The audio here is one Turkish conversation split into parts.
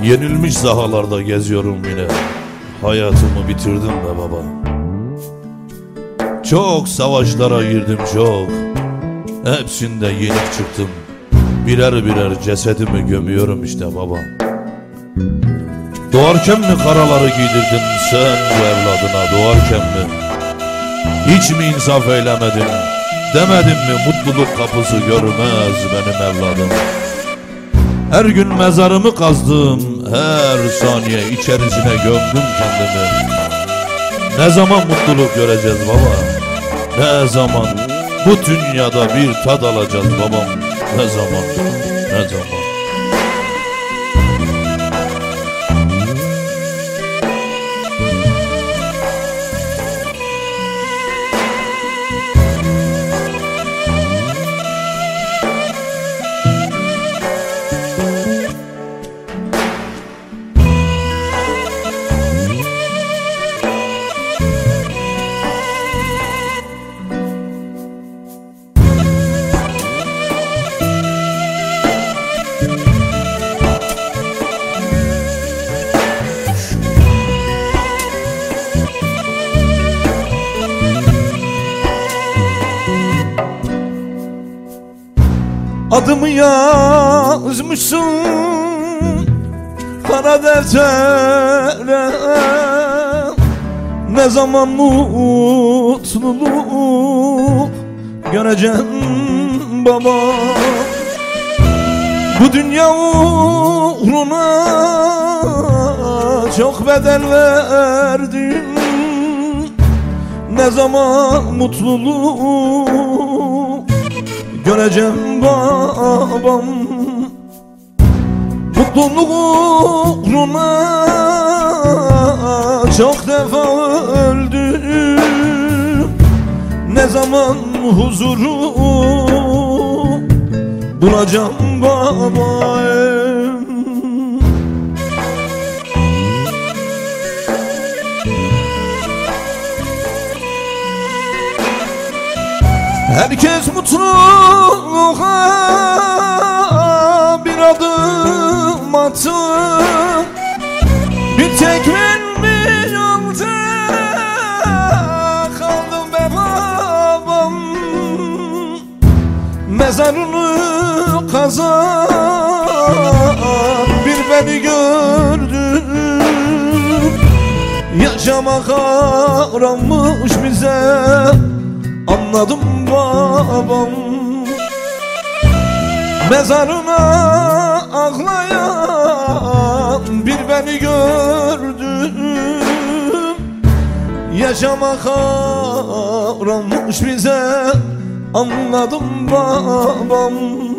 Yenilmiş sahalarda geziyorum yine. Hayatımı bitirdim be baba. Çok savaşlara girdim çok. Hepsinde yenik çıktım. Birer birer cesedimi gömüyorum işte baba. Doğarken mi karaları giydirdin sen bu evladına, doğarken mi? Hiç mi insaf eylemedin? Demedim mi mutluluk kapısı görmez benim evladım? Her gün mezarımı kazdım, her saniye içerisine gömdüm kendimi. Ne zaman mutluluk göreceğiz baba? Ne zaman bu dünyada bir tad alacağız babam? Ne zaman? Ne zaman? Adımı yazmışsın kara deftere. Ne zaman mutluluk göreceğim baba? Bu dünya uğruna çok bedel verdim. Ne zaman mutluluk göreceğim babam? Mutluluk uğruna çok defa öldüm. Ne zaman huzuru bulacağım babam? Herkes mutluluğa bir adım attı. Bir tek ben mi yolda kaldım be babam? Mezarını kazan bir beni gördüm. Yaşamak harammış bize, anladım babam. Mezarına ağlayan bir beni gördüm. Yaşamak harammış bize, anladım babam.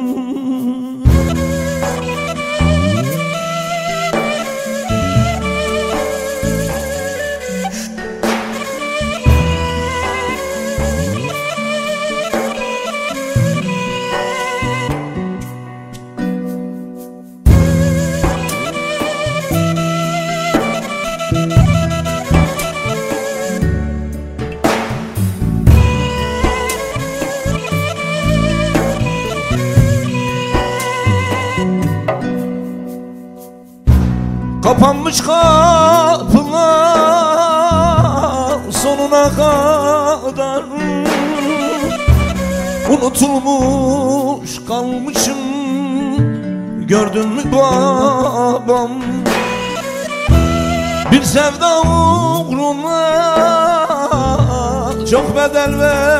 Kapanmış kapılar sonuna kadar, unutulmuş kalmışım, gördün mü babam? Bir sevda uğruna çok bedel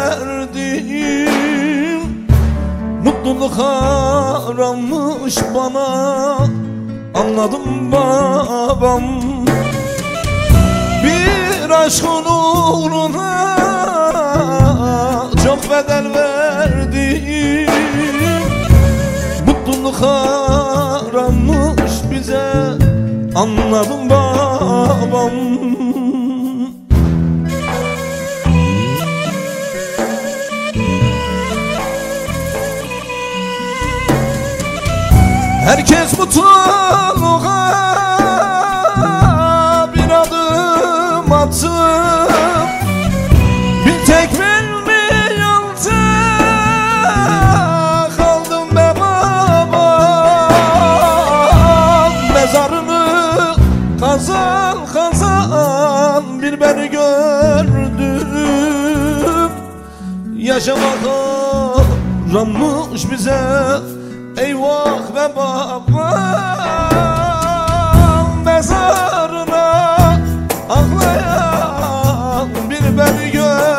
verdim. Mutluluk harammış bana, anladım babam. Bir aşkın uğruna çok bedel verdim. Mutluluk harammış bize, anladım babam. Herkes mutluluğa bir adım attı. Bir tek ben mi yolda kaldım be baba? Mezarını bir beni gördüm. Yaşamak harammış bize, eyvah ve babam. Mezarına ağlayan bir beni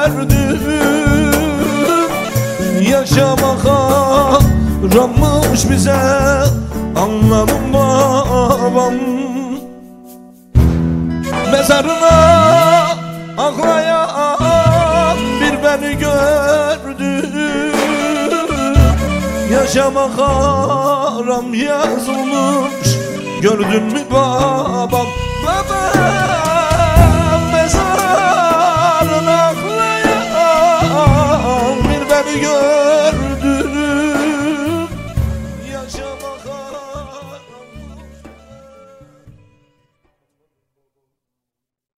gördüm. Yaşamak harammış bize, anladım babam. Mezarına ağlayan bir beni gördüm. Yaşamak haram yazılmış, gördün mü babam? Babam mezarına ağlayan bir beni gördüm.